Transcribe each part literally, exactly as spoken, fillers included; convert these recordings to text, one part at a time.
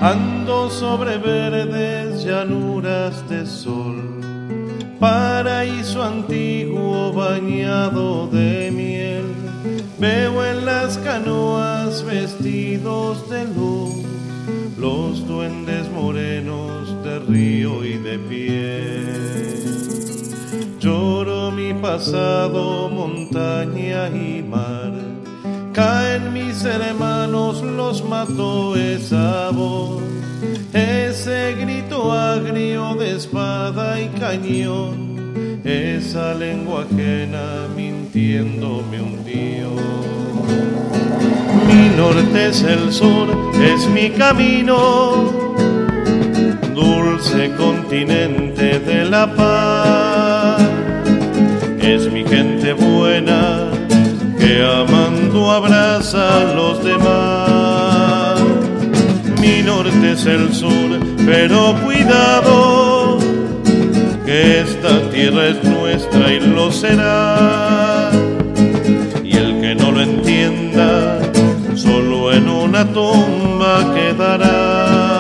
Ando sobre verdes llanuras de sol, paraíso antiguo bañado de miel. Veo en las canoas vestidos de luz los duendes morenos de río y de piel. Lloro mi pasado, montaña y mar. Caen mis hermanos, los mató esa voz, ese grito agrio de espada y cañón, esa lengua ajena mintiendo me hundió. Mi norte es el sur, es mi camino, dulce continente de la paz. Es mi gente buena que amando abraza a los demás. Mi norte es el sur, pero cuidado, que esta tierra es nuestra y lo será. Y el que no lo entienda, solo en una tumba quedará.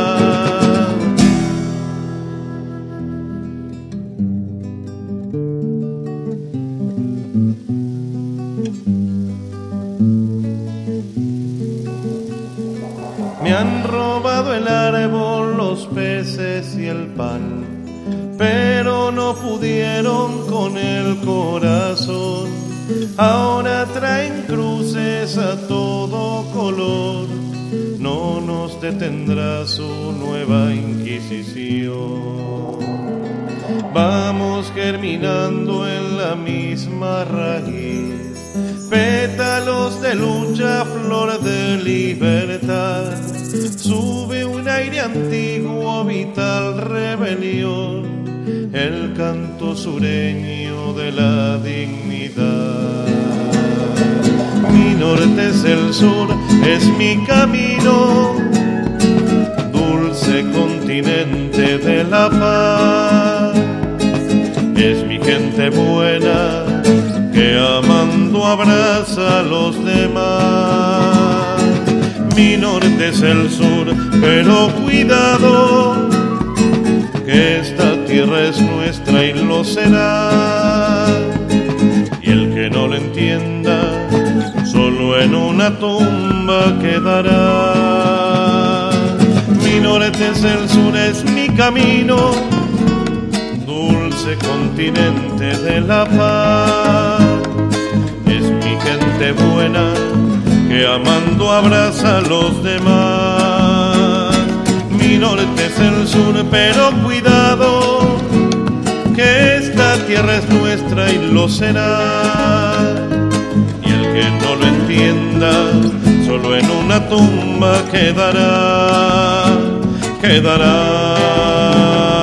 Me han robado el árbol, los peces y el pan, pero no pudieron con el corazón. Ahora traen cruces a todo color, no nos detendrá su nueva inquisición. Vamos germinando en la misma raíz, pétalos de lucha, flor de libertad. Sube un aire antiguo, vital rebelión, el canto sureño de la dignidad. Mi norte es el sur, es mi camino, dulce continente de la paz. Es mi gente buena que amando abraza a los demás. Mi norte es el sur, pero cuidado, que esta tierra es nuestra y lo será. Y el que no lo entienda, solo en una tumba quedará. Mi norte es el sur, es mi camino, dulce continente de la paz. Es mi gente buena que amando abraza a los demás. Mi norte es el sur, pero cuidado, que esta tierra es nuestra y lo será. Y el que no lo entienda, solo en una tumba quedará, quedará.